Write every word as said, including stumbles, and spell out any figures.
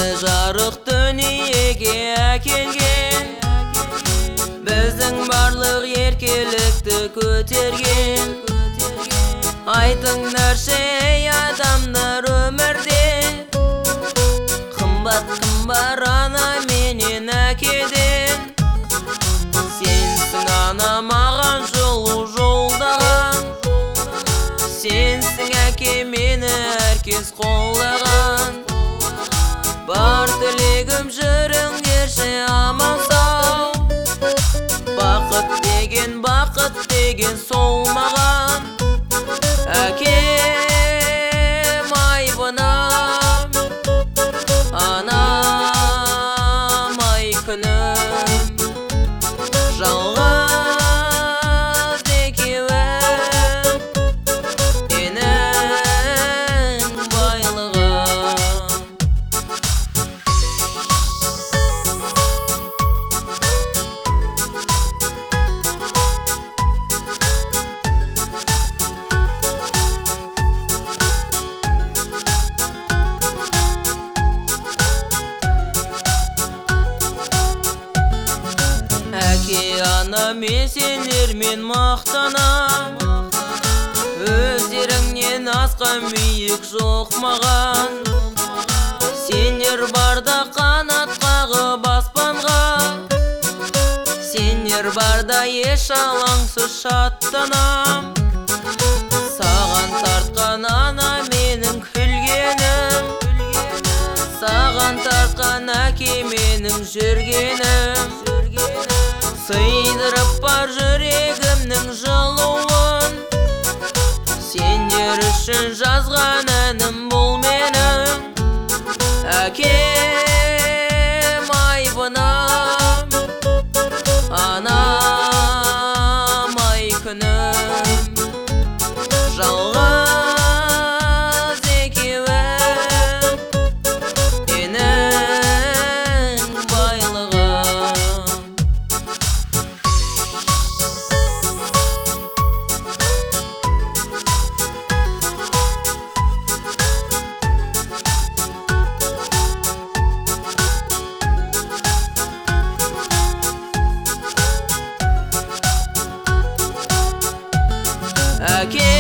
Бізді жарық дүниеге әкелген, біздің барлық еркелікті көтерген. Айтыңдаршы ей адамдар өмірде, қымбат кім бар ана менен әкеден. Сенсің ана маған жолу жолдаған, сенсің әке мені әркез қолдаған. Бар тілегім жүріңдерші аман сау, бақыт деген бақыт деген сол маған. Әкем айбынам, анам ай күнім, жалғыз екеуім менің байлығым. Әке ана мен сендермен мақтанам, өздеріңнен асқан биік жоқ маған. Сендер барда қанат қағып аспанға, сендер барда еш алаңсыз шаттанам. Саған тартқан ана менің күлгенім, саған тартқан әке менің жүргенім. Сыйдырып бар жүрегімнің жылуын, сендер үшін жазған әнім бұл менің. Әкем айбынам, анам ай күнім, жалғыз екеуім менің байлығым. Әке